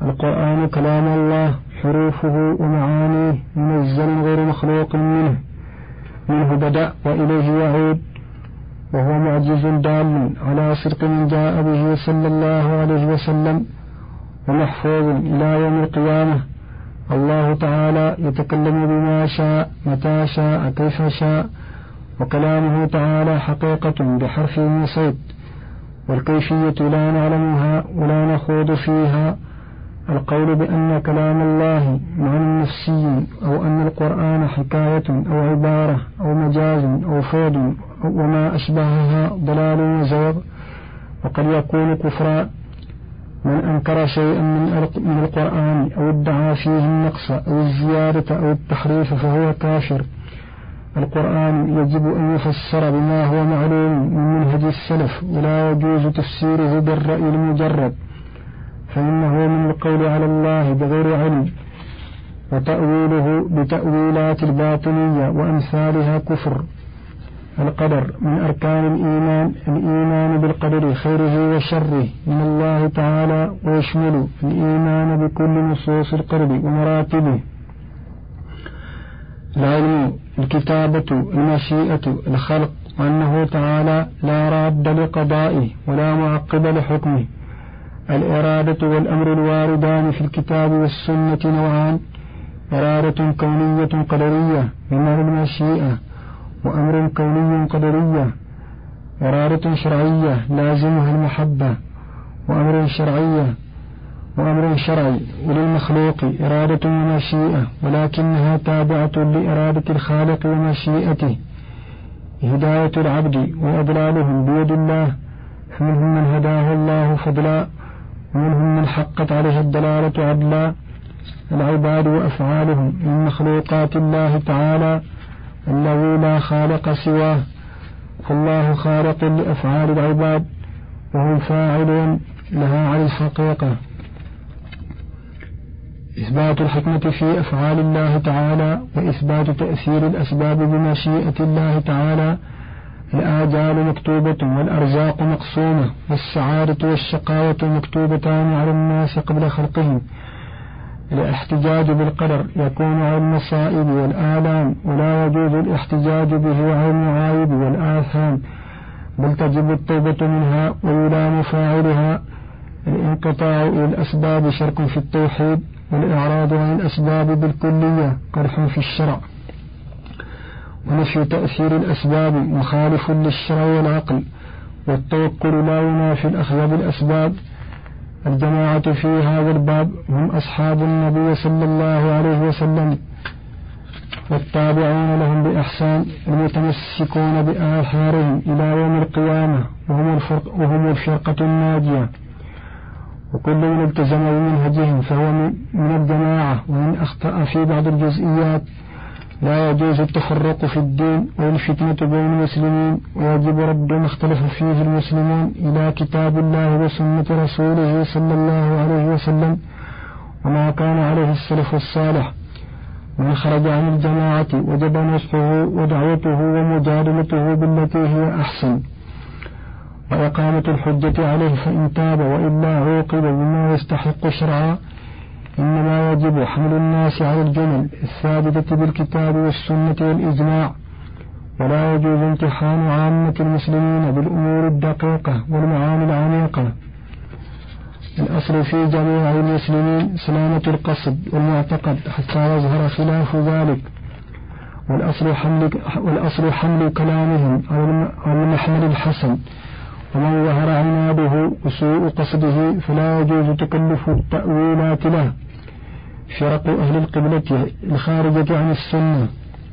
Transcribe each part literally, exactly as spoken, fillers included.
القرآن كلام الله حروفه ومعانيه منزل غير مخلوق منه منه بدأ وإليه يعود، وهو معجز دال على صدق من جاء به صلى الله عليه وسلم، ومحفوظ إلى يوم القيامة. الله تعالى يتكلم بما شاء متى شاء كيف شاء، وكلامه تعالى حقيقة بحرف وصوت، والكيفية لا نعلمها ولا نخوض فيها. القول بأن كلام الله معنى نفسي، أو أن القرآن حكاية أو عبارة أو مجاز أو فوض وما أشبهها ضلال وزيغ، وقد يكون كفرا. من أنكر شيئا من القرآن أو ادعى فيه النقص أو الزيادة أو التحريف فهو كافر. القرآن يجب أن يفسر بما هو معلوم من منهج السلف، ولا يجوز تفسيره بالرأي المجرد، فإنه من القول على الله بغير علم، وتأويله بتأويلات الباطنية وأمثالها كفر. القدر من أركان الإيمان الإيمان بالقدر خيره وشره من الله تعالى، ويشمل الإيمان بكل نصوص القدر ومراتبه: العلم، الكتابة، المشيئة، الخلق، وأنه تعالى لا راد لقضائه ولا معقب لحكمه. الإرادة والأمر الواردان في الكتاب والسنة نوعان: إرادة كونية قدرية بمعنى المشيئة، وأمر كوني قدرية. إرادة شرعية لازمها المحبة، وأمر شرعية وأمر شرعي. وللمخلوق إرادة ومشيئة، ولكنها تابعة لإرادة الخالق ومشيئته. هداية العبد وإضلالهم بيد الله، فمنهم من هداه الله فضلا، ومنهم من حقت عليه الدلالة عدلا. العباد وأفعالهم من مخلوقات الله تعالى الذي لا خالق سواه، فالله خالق لأفعال العباد، وهم فاعلون لها على الحقيقة. إثبات الحكمة في أفعال الله تعالى، وإثبات تأثير الأسباب بمشيئة الله تعالى. الآجال مكتوبة والأرزاق مقسومة، والسعادة والشقاوة مكتوبتان على الناس قبل خلقهم. الاحتجاج بالقدر يكون على المصائب والآلام، ولا يجوز الاحتجاج به على المعايب والآثام، بل تجب التوبة منها ويلام فاعلها. الانقطاع إلى الأسباب شرك في التوحيد، والإعراض عن الأسباب بالكلية قدح في الشرع. ونفي تأثير الأسباب مخالف للشرع والعقل، والتوكل لا ينافي الأخذ بالأسباب. الجماعة في هذا الباب هم أصحاب النبي صلى الله عليه وسلم، والتابعون لهم بإحسان، المتمسكون بآثارهم إلى يوم القيامة، وهم الفرق وهم الفرقة الناجية. وكل من التزم بمنهجهم فهو من الجماعة، ومن أخطأ في بعض الجزئيات لا يجوز التفرق في الدين والفتنة بين المسلمين، ويجب رد ما اختلف فيه المسلمون إلى كتاب الله وسنة رسوله صلى الله عليه وسلم، وما كان عليه السلف الصالح. من خرج عن الجماعة وجب نصحه ودعوته ومجادلته بالتي هي أحسن، وإقامة الحجة عليه فإن تاب، وإلا عوقب بما يستحق شرعا. إنما يجب حمل الناس على الجمل الثابتة بالكتاب والسنة والإجماع، ولا يجوز امتحان عامة المسلمين بالأمور الدقيقة والمعاني العميقة. الأصل في جميع المسلمين سلامة القصد والمعتقد حتى يظهر خلاف ذلك، والأصل حمل, والأصل حمل كلامهم على المحمل الحسن، ومن ظهر عناده وسوء قصده فلا يجوز تكلف التأويلات له. فرق أهل القبلة الخارجة عن السنة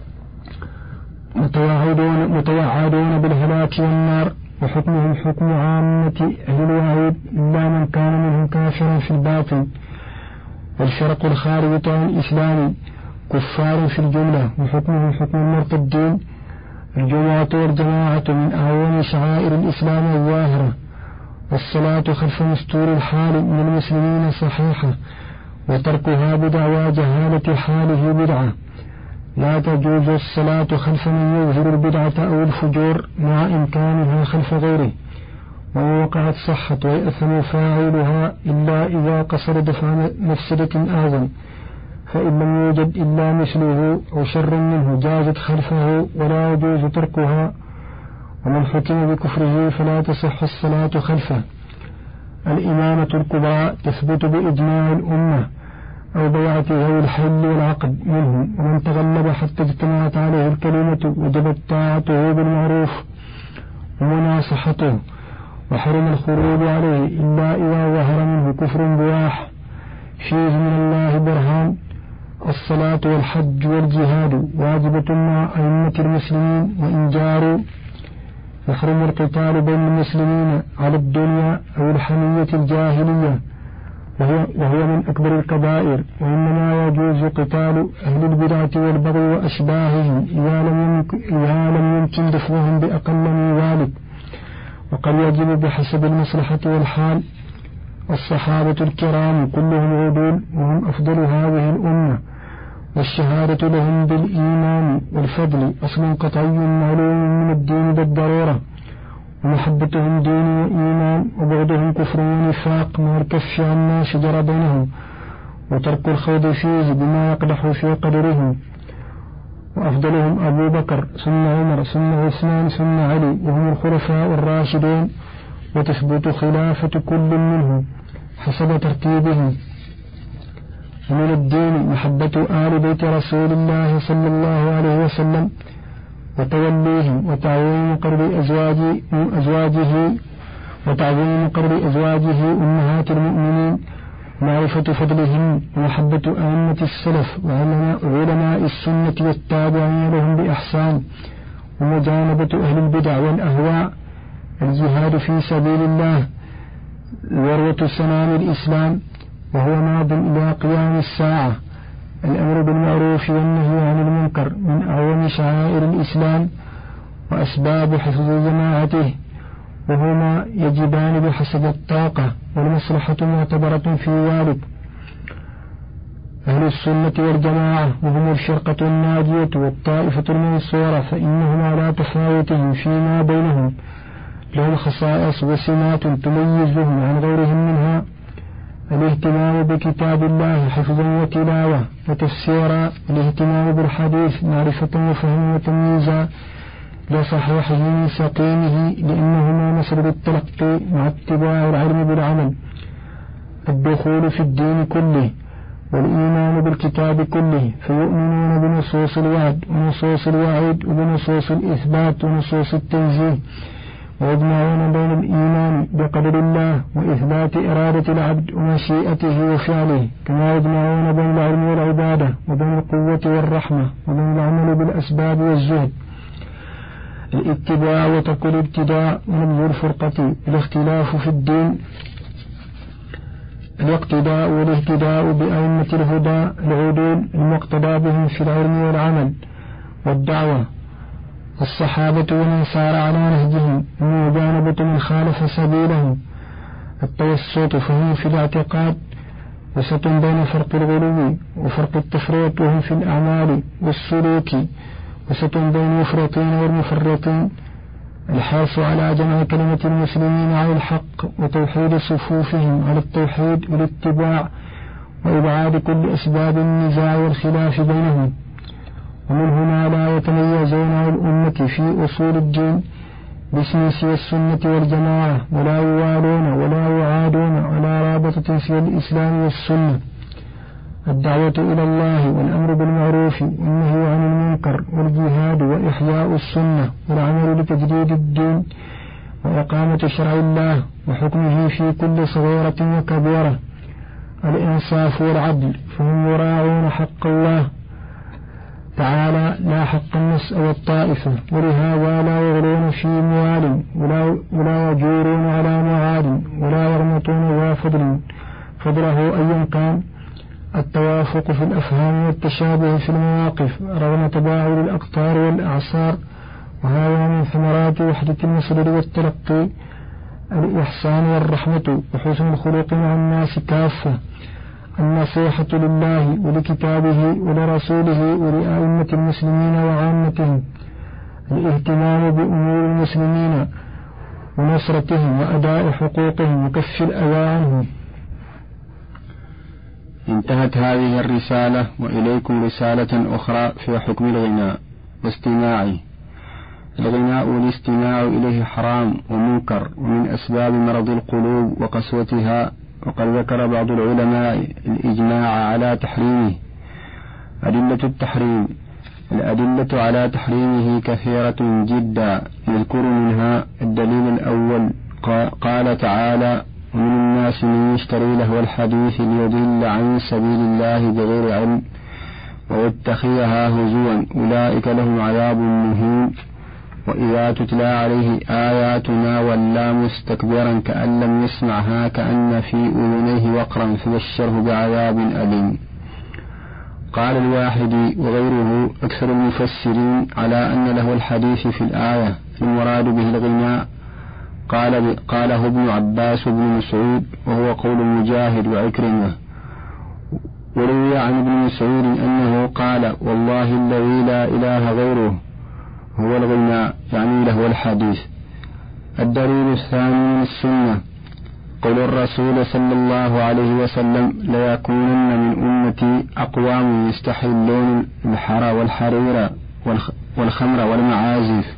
متوعدون, متوعدون بالهلاك والنار، وحكمهم حكم عامة أهل الوعيد إلا من كان منهم كافرا في الباطن. والفرق الخارجة عن الإسلام كفار في الجملة، وحكمهم حكم المرتدين. الجمعة والجماعة من أعظم شعائر الإسلام الظاهرة، والصلاة خلف مستور الحال من المسلمين صحيحة، وتركها بدعوى جهالة حاله بدعة. لا تجوز الصلاة خلف من يظهر البدعة أو الفجور مع إمكانها خلف غيره، وإن وقعت صحت ويأثم فاعلها إلا إذا قصد دفع مفسدة أعظم، فإن لم يوجد إلا مثله أو شر منه جازت خلفه ولا يجوز تركها. ومن حكم بكفره فلا تصح الصلاة خلفه. الإمامة الكبرى تثبت بإجماع الأمة أو بيعة ذوي الحل والعقد منهم، ومن تغلب حتى اجتمعت عليه الكلمة وجبت طاعته بالمعروف ومناصحته، وحرم الخروج عليه إلا إذا ظهر منه كفر بواح فيه من الله برهان. الصلاة والحج والجهاد واجبة مع أئمة المسلمين، وإن جاروا يحرم القتال بين المسلمين على الدنيا أو الحمية الجاهلية، وهو, وهو من أكبر الكبائر، وإنما يجوز قتال أهل البدعة والبغي وأشباههم إذا لم يمكن, إذا لم يمكن دفعهم بأقل من ذلك، وقد يجب بحسب المصلحة والحال. الصحابة الكرام كلهم عدول وهم أفضل هذه الأمة، والشهادة لهم بالإيمان والفضل أصل قطعي معلوم من الدين بالضرورة، ومحبتهم دين وإيمان، وبغضهم كفر ونفاق مع الكف عما شجر بينهم، وترك الخوض فيه بما يقدح في قدرهم. وأفضلهم أبو بكر ثم عمر ثم عثمان ثم علي، وهم الخلفاء الراشدون، وتثبت خلافة كل منهم حسب ترتيبهم. ومن الدين محبة آل بيت رسول الله صلى الله عليه وسلم وتوليهم، وتعظيم قرب أزواجه, أزواجه وتعظيم قرب أزواجه أمهات المؤمنين، معرفة فضلهم، ومحبة أئمة السلف وعلماء السنة والتابعين لهم بإحسان، ومجانبة أهل البدع والأهواء. الجهاد في سبيل الله ذروة سنام الإسلام، وهو ماض إلى قيام الساعة. الأمر بالمعروف والنهي عن المنكر من أعظم شعائر الإسلام وأسباب حفظ جماعته، وهما يجبان بحسب الطاقة، والمصلحة معتبرة في ذلك. أهل السنة والجماعة وهم الفرقة الناجية والطائفة المنصورة، فإنهم على تفاوتهم فيما بينهم لهم خصائص وسمات تميزهم عن غيرهم منها: الاهتمام بكتاب الله حفظا وتلاوة وتفسيرا، الاهتمام بالحديث معرفة وفهما وتمييزا لصحيحه من سقيمه، لأنهما مسرد التلقي مع اتباع العلم بالعمل، الدخول في الدين كله، والإيمان بالكتاب كله، فيؤمنون بنصوص الوعد ونصوص الوعيد وبنصوص الإثبات ونصوص التنزيه، ويجمعون بين الإيمان بقدر الله وإثبات إرادة العبد ومشيئته وفعله، كما يجمعون بين العلم والعبادة، وبين القوة والرحمة، وبين العمل بالأسباب والزهد. الاتباع وترك الابتداع ونبذ الفرقة، الاختلاف في الدين، الاقتداء والاهتداء بأئمة الهدى العدول المقتدى بهم في العلم والعمل والدعوة، الصحابة ومن سار على نهجهم، ومجانبة من خالف سبيلهم. التوسط فهم في الاعتقاد وسط بين فرق الغلو وفرق التفريط، وهم في الأعمال والسلوك وسط بين المفرطين والمفرطين. الحرص على جمع كلمة المسلمين على الحق وتوحيد صفوفهم على التوحيد والاتباع، وإبعاد كل أسباب النزاع والخلاف بينهم. ومن هنا لا يتميزون عن الأمة في أصول الدين باسم سوى السنة والجماعة، ولا يوالون ولا يعادون على رابطة سوى الإسلام والسنة. الدعوة إلى الله والأمر بالمعروف والنهي عن المنكر والجهاد وإحياء السنة والعمل لتجديد الدين وإقامة شرع الله وحكمه في كل صغيرة وكبيرة. الإنصاف والعدل، فهم يراعون حق الله تعالى لا حق النفس أو الطائفة، ولهذا لا يغلون في موال ولا, ولا يجورون على معاد ولا يغمطون ذا فضل فضله أيا كان. التوافق في الأفهام والتشابه في المواقف رغم تباعد الأقطار والأعصار، وهذا من ثمرات وحدة المصدر والتلقي. الإحسان والرحمة وحسن الخلق مع الناس كافة، النصيحة لله ولكتابه ولرسوله ولأئمة المسلمين وعامتهم، الاهتمام بأمور المسلمين ونصرتهم وأداء حقوقهم وكف الأذى عنهم. انتهت هذه الرسالة، وإليكم رسالة أخرى في حكم الغناء واستماعه. الغناء والاستماع إليه حرام ومنكر ومن أسباب مرض القلوب وقسوتها، وقد ذكر بعض العلماء الإجماع على تحريمه. أدلة التحريم: الأدلة على تحريمه كثيرة جدا، نذكر منها الدليل الأول، قال تعالى: ومن الناس من يشتري لهو الحديث ليضل عن سبيل الله بغير علم ويتخذها هزوا أولئك لهم عذاب مهين، وإذا تتلى عليه آياتنا ولى مستكبرا كأن لم يسمعها كأن في أذنيه وقرا فبشره بعذاب أليم. قال الواحدي وغيره أكثر المفسرين على أن له الحديث في الآية المراد به الغناء، قال قاله ابن عباس وابن مسعود، وهو قول مجاهد وعكرمة. وروي عن ابن مسعود أنه قال: والله الذي لا إله غيره هو الغناء، يعني له الحديث. الدليل الثاني من السنة قول الرسول صلى الله عليه وسلم: ليكونن من أمتي أقوام يستحلون الحر والحرير والخمر والمعازف.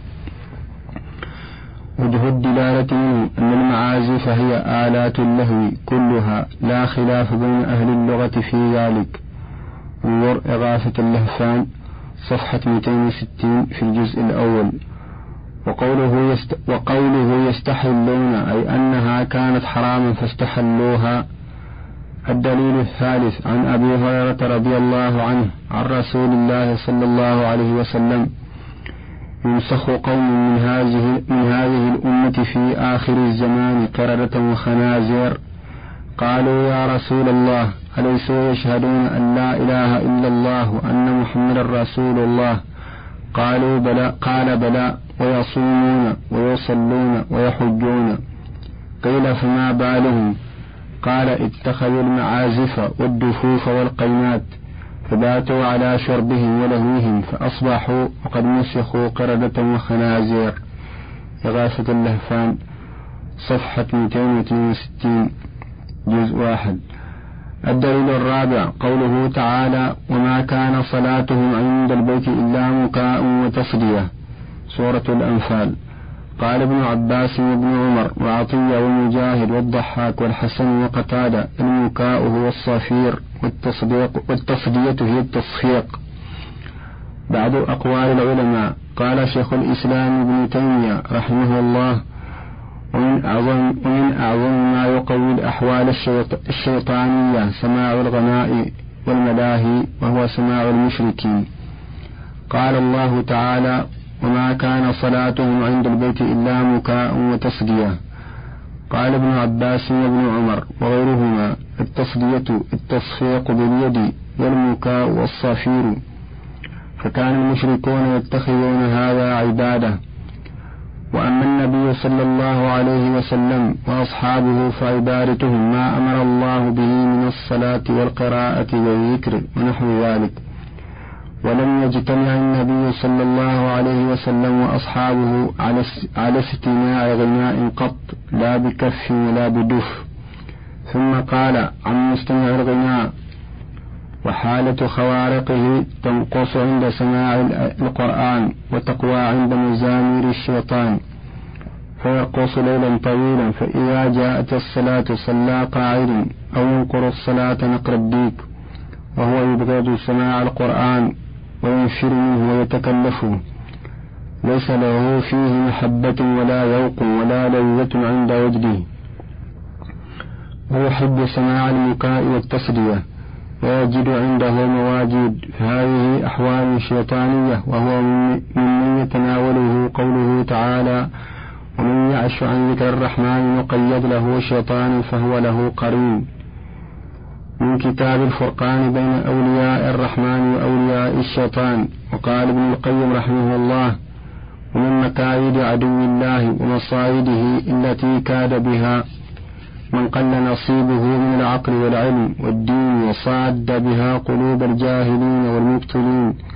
وجه الدلالة منه أن المعازف هي آلات اللهو كلها، لا خلاف بين أهل اللغة في ذلك. انظر إغاثة اللهفان صفحة مئتين وستين في الجزء الأول. وقوله, يست وقوله يستحلون أي أنها كانت حراما فاستحلوها. الدليل الثالث عن أبي هريرة رضي الله عنه عن رسول الله صلى الله عليه وسلم: ينسخ قوم من هذه, من هذه الأمة في آخر الزمان قردة وخنازير. قالوا: يا رسول الله، أليسوا يشهدون أن لا إله إلا الله وأن محمد رسول الله؟ قالوا: بلى. قال: بلى، ويصومون ويصلون ويحجون. قيل: فما بالهم؟ قال: اتخذوا المعازف والدفوف والقينات فباتوا على شربهم ولهوهم فأصبحوا وقد مسخوا قردة وخنازير. إغاثة اللهفان صفحة مئتين واثنين وستين جزء واحد. الدليل الرابع قوله تعالى: وما كان صلاتهم عند البيت إلا مكاء وتصدية، سورة الأنفال. قال ابن عباس وابن عمر وعطية ومجاهد والضحاك والحسن وقتادة: المكاء هو الصفير والتصديق والتصدية هي التصفيق. بعد أقوال العلماء: قال شيخ الإسلام ابن تيمية رحمه الله: ومن أعظم, ومن أعظم ما يقوي الأحوال الشيطانية سماع الغناء والملاهي، وهو سماع المشركين. قال الله تعالى: وما كان صلاتهم عند البيت إلا مكاء وتصدية. قال ابن عباس وابن عمر وغيرهما: التصدية التصفيق باليد، والمكاء والصفير. فكان المشركون يتخذون هذا عبادة. وأما النبي صلى الله عليه وسلم وأصحابه فعبادتهم ما أمر الله به من الصلاة والقراءة والذكر ونحو ذلك. ولم يجتمع النبي صلى الله عليه وسلم وأصحابه على استماع غناء قط، لا بكف ولا بدف. ثم قال عن مستمع الغناء: وحالة خوارقه تنقص عند سماع القرآن، وتقوى عند مزامير الشيطان، فيرقص ليلا طويلا، فإذا جاءت الصلاة صلى قاعدا أو ينقر الصلاة نقر الديك، وهو يبغض سماع القرآن وينفر منه ويتكلفه، ليس له فيه محبة ولا ذوق ولا لذة عند وجده، ويحب سماع المكاء والتصدية ويجد عنده مواجد. فهذه أحوال شيطانية، وهو ممن يتناوله قوله تعالى: ومن يعش عن ذكر الرحمن يقيد له شيطان فهو له قرين. من كتاب الفرقان بين أولياء الرحمن وأولياء الشيطان. وقال ابن القيم رحمه الله: ومن مكايد عدو الله ومصائده التي كاد بها من قل نصيبه من العقل والعلم والدين، وصاد بها قلوب الجاهلين والمبتلين،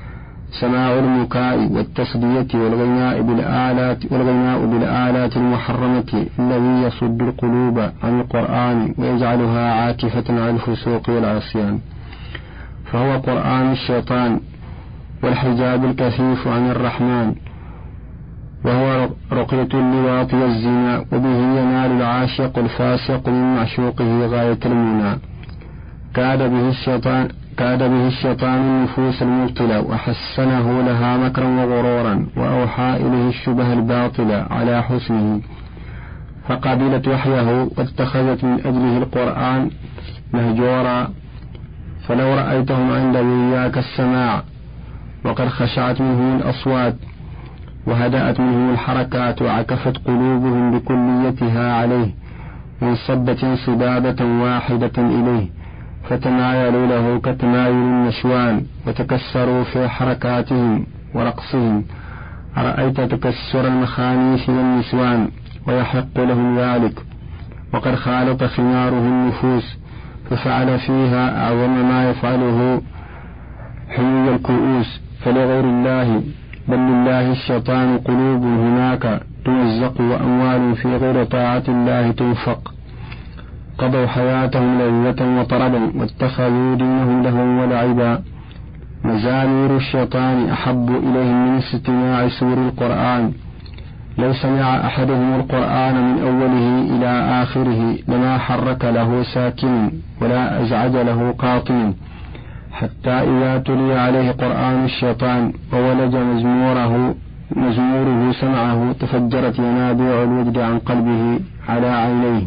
سماع المكاء والتصدية والغناء بالآلات والغناء بالآلات المحرمة الذي يصد القلوب عن القرآن ويجعلها عاكفة على الفسوق والعصيان، فهو قرآن الشيطان والحجاب الكثيف عن الرحمن، وهو رقية اللواط والزنا، وبه ينال العاشق الفاسق من معشوقه غاية المنى. كاد به الشيطان كاد به الشيطان النفوس المبطلة وحسنه لها مكرا وغرورا، وأوحى إليه الشبه الباطلة على حسنه، فقبلت وحيه واتخذت من أجله القرآن مهجورا. فلو رأيتهم عند إياك السماع وقد خشعت منهم الأصوات وهدأت منهم الحركات وعكفت قلوبهم بكليتها عليه، وانصبت انصبابة واحدة إليه، فتمايلوا له كتمايل النشوان وتكسروا في حركاتهم ورقصهم. أرأيت تكسر المخانيث والنسوان ويحق لهم ذلك، وقد خالط خماره النفوس ففعل فيها أعظم ما يفعله حمي الكؤوس. فلغير الله بل لله الشيطان قلوب هناك تمزق وأموال في غير طاعة الله تنفق. قضوا حياتهم لذة وطربا واتخذوا دينهم لهوا ولعبا. مزامير الشيطان أحب إليهم من استماع سور القرآن. لو سمع أحدهم القرآن من أوله إلى آخره لما حرك له ساكن ولا أزعج له قاطن، حتى إذا تلي عليه قرآن الشيطان وولج مزموره مزموره سمعه تفجرت ينابيع الوجد عن قلبه على عينيه،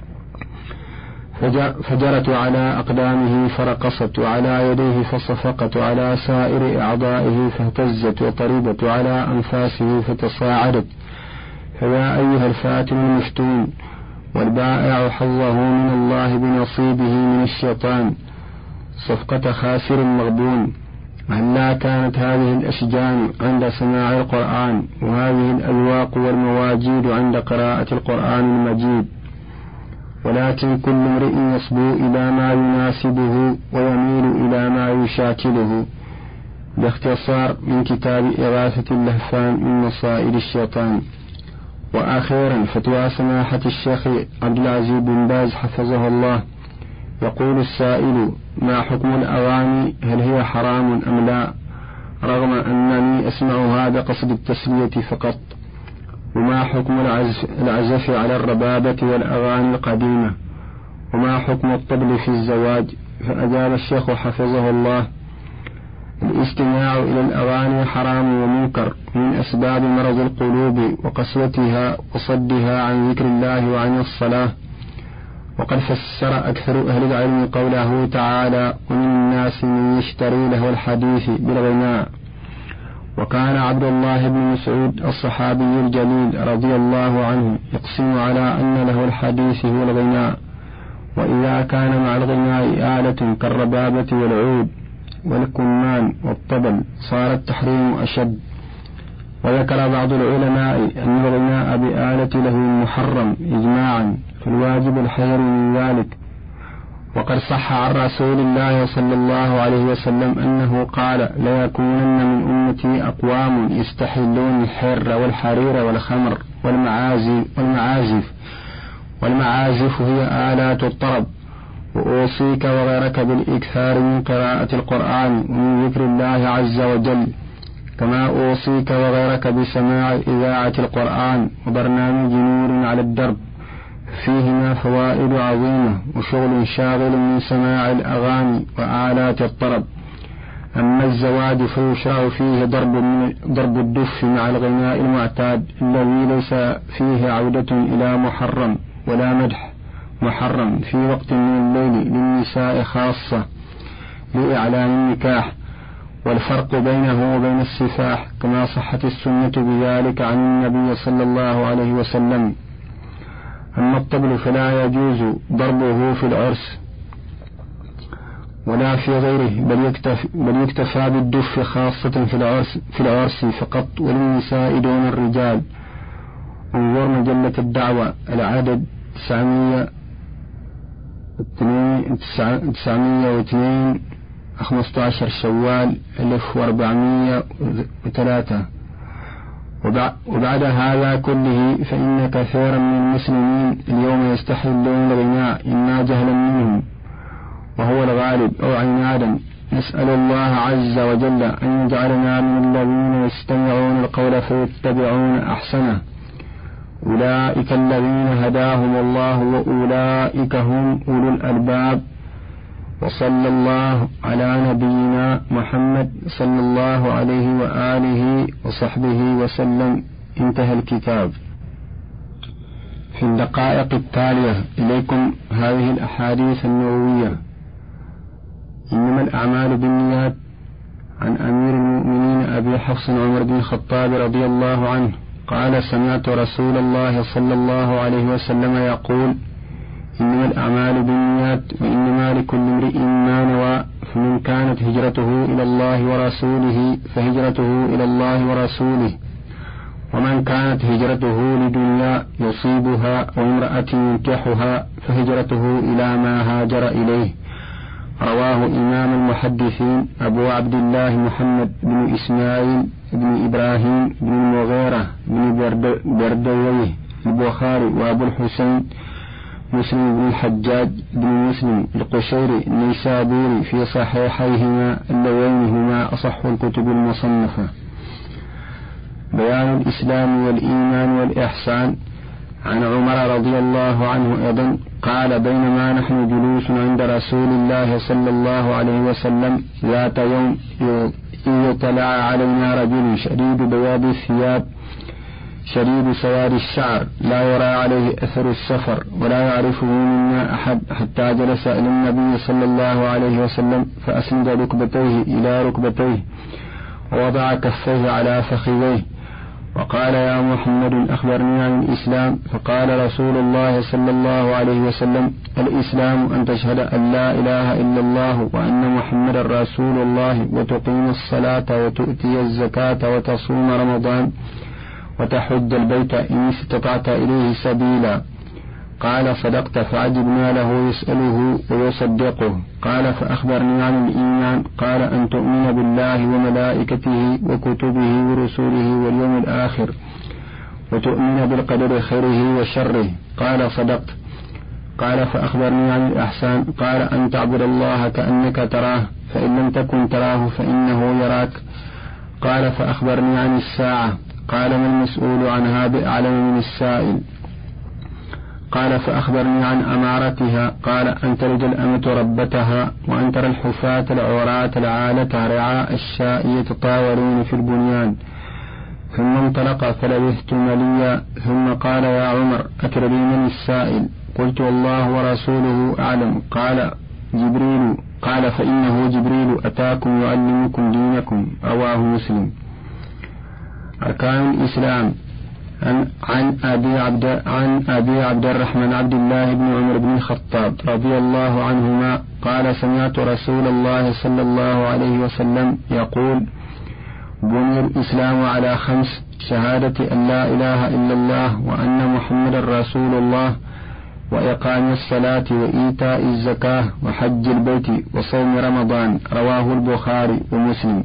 فجرت على أقدامه فرقصت، وعلى يديه فصفقت، وعلى سائر أعضائه فاهتزت، وطربت على أنفاسه فتصاعدت. فيا أيها الفاتن المفتون والبائع حظه من الله بنصيبه من الشيطان صفقة خاسر مغبون، هلا كانت هذه الأشجان عند سماع القرآن، وهذه الأذواق والمواجيد عند قراءة القرآن المجيد، ولكن كل امرئ يصبو إلى ما يناسبه ويميل إلى ما يشاكله. باختصار من كتاب إغاثة اللهفان من مصائد الشيطان. وأخيرا فتوى سماحة الشيخ عبد العزيز بن باز حفظه الله. يقول السائل: ما حكم الأغاني؟ هل هي حرام أم لا؟ رغم أنني أسمعها بقصد التسلية فقط. وما حكم العزف, العزف على الربابة والأغاني القديمة؟ وما حكم الطبل في الزواج؟ فأجاب الشيخ حفظه الله: الاستماع إلى الأغاني حرام ومنكر من أسباب مرض القلوب وقسوتها وصدها عن ذكر الله وعن الصلاة. وقد فسر أكثر أهل العلم قوله تعالى: ومن الناس من يشتري له الحديث بالغناء. وكان عبد الله بن مسعود الصحابي الجليل رضي الله عنه يقسم على أن له الحديث هو الغناء، وإذا كان مع الغناء آلة كالربابة والعود والكمان والطبل صار التحريم أشد. وذكر بعض العلماء أن الغناء بآلة له محرم إجماعا، فالواجب الحذر من ذلك. وقد صح عن رسول الله صلى الله عليه وسلم أنه قال: ليكونن من أمتي أقوام يستحلون الحر والحرير والخمر والمعازف والمعازف والمعازف هي آلات الطرب. وأوصيك وغيرك بالإكثار من قراءة القرآن ومن ذكر الله عز وجل، كما أوصيك وغيرك بسماع إذاعة القرآن وبرنامج نور على الدرب، فيهما فوائد عظيمة وشغل شاغل من سماع الأغاني وآلات الطرب. أما الزواج فيشرع فيه ضرب, من ضرب الدف مع الغناء المعتاد الذي ليس فيه عودة إلى محرم ولا مدح محرم في وقت من الليل للنساء خاصة لإعلان النكاح، والفرق بينه وبين السفاح كما صحت السنة بذلك عن النبي صلى الله عليه وسلم. أما الطبل فلا يجوز ضربه في العرس ولا في غيره، بل يكتفى, بل يكتفى بالدف خاصة في العرس, في العرس فقط، وللنساء دون الرجال. انظر مجلة الدعوة العدد تسعمائة واثنين خمسة عشر شوال ألف وأربعمائة وثلاثة. وبعد هذا كله فإن كثيرا من المسلمين اليوم يستحلون الغناء إما جهلا منهم وهو الغالب أو عنادا. نسأل الله عز وجل أن يجعلنا من الذين يستمعون القول فيتبعون أحسنه. أولئك الذين هداهم الله وأولئك هم أولو الألباب. وصلى الله على نبينا محمد صلى الله عليه وآله وصحبه وسلم. انتهى الكتاب. في الدقائق التالية إليكم هذه الأحاديث النبوية. إنما الأعمال بالنيات. عن أمير المؤمنين أبي حفص عمر بن الخطاب رضي الله عنه قال سمعت رسول الله صلى الله عليه وسلم يقول إنما الأعمال بالنيات وإنما لكل امرئ ما نوى فمن كانت هجرته إلى الله ورسوله فهجرته إلى الله ورسوله ومن كانت هجرته لدنيا يصيبها أو امرأة ينكحها فهجرته إلى ما هاجر إليه. رواه إمام المحدثين أبو عبد الله محمد بن إسماعيل بن إبراهيم بن المغيرة بن بردويه البخاري وأبو الحسين مسلم بن الحجاج بن مسلم القشيري النيسابوري في صحيحيهما اللذين هما أصح الكتب المصنفة. بيان الإسلام والإيمان والإحسان. عن عمر رضي الله عنه أيضا قال بينما نحن جلوس عند رسول الله صلى الله عليه وسلم ذات يوم يطلع علينا رجل شديد بياض الثياب شديد سواد الشعر لا يرى عليه أثر السفر ولا يعرفه منا أحد حتى جلس إلى النبي صلى الله عليه وسلم فأسند ركبتيه إلى ركبتيه ووضع كفيه على فخذيه وقال يا محمد أخبرني عن الإسلام. فقال رسول الله صلى الله عليه وسلم الإسلام أن تشهد أن لا إله إلا الله وأن محمد رسول الله وتقيم الصلاة وتؤتي الزكاة وتصوم رمضان وتحج البيت إن استطعت إليه سبيلا. قال صدقت. فعجبنا له يسأله ويصدقه. قال فأخبرني عن الإيمان. قال أن تؤمن بالله وملائكته وكتبه ورسوله واليوم الآخر وتؤمن بالقدر خيره وشره. قال صدقت. قال فأخبرني عن الإحسان. قال أن تعبد الله كأنك تراه فإن لم تكن تراه فإنه يراك. قال فأخبرني عن الساعة. قال ما المسؤول عنها بأعلم من السائل. قال فأخبرني عن أمارتها. قال أن تلد الأمة ربتها وأن ترى الحفاة العراة العالة رعاء الشاء يتطاولون في البنيان. ثم انطلق فلبثت مليا ثم قال يا عمر أتدري من السائل؟ قلت الله ورسوله أعلم. قال جبريل. قال فإنه جبريل أتاكم يعلمكم دينكم. رواه مسلم. أركان الإسلام. عن عن أبي عبد عن أبي عبد الرحمن عبد الله بن عمر بن الخطاب رضي الله عنهما قال سمعت رسول الله صلى الله عليه وسلم يقول بني الإسلام على خمس: شهادة أن لا إله إلا الله وأن محمدا رسول الله وإقام الصلاة وإيتاء الزكاة وحج البيت وصوم رمضان. رواه البخاري ومسلم.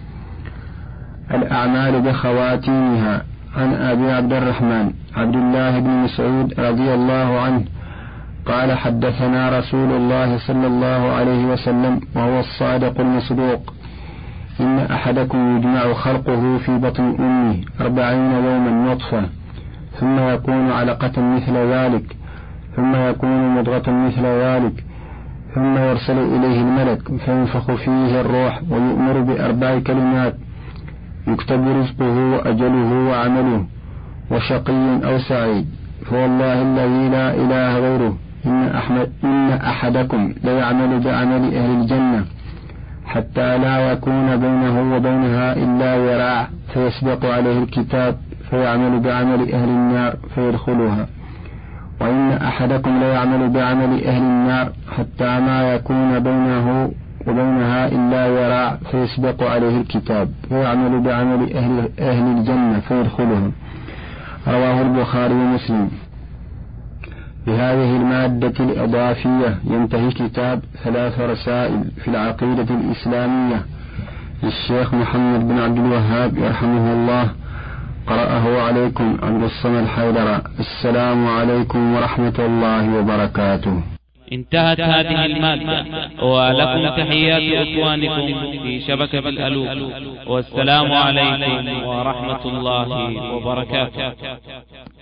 الأعمال بخواتيمها. عن أبي عبد الرحمن عبد الله بن مسعود رضي الله عنه قال حدثنا رسول الله صلى الله عليه وسلم وهو الصادق المصدوق إن أحدكم يجمع خلقه في بطن أمه أربعين يوما نطفة ثم يكون علقة مثل ذلك ثم يكون مضغة مثل ذلك ثم يرسل إليه الملك فينفخ فيه الروح ويؤمر بأربع كلمات: يكتب رزقه وأجله وعمله وشقي أو سعيد. فوالله الذي لا إله غيره إن, أحمد إن أحدكم ليعمل بعمل أهل الجنة حتى لا يكون بينه وبينها إلا ذراع فيسبق عليه الكتاب فيعمل بعمل أهل النار فيدخلها، وإن أحدكم ليعمل بعمل أهل النار حتى ما يكون بينه وبينها إلا ذراع فيسبق عليه الكتاب فيعمل بعمل أهل, أهل الجنة فيدخلها. رواه البخاري ومسلم. بهذه المادة الإضافية ينتهي كتاب ثلاث رسائل في العقيدة الإسلامية للشيخ محمد بن عبد الوهاب يرحمه الله. قرأه عليكم عبد الصمد حيدر. السلام عليكم ورحمة الله وبركاته. انتهت هذه المادة، ولكم تحيات إخوانكم في شبكة الألوف، والسلام عليكم ورحمة الله وبركاته.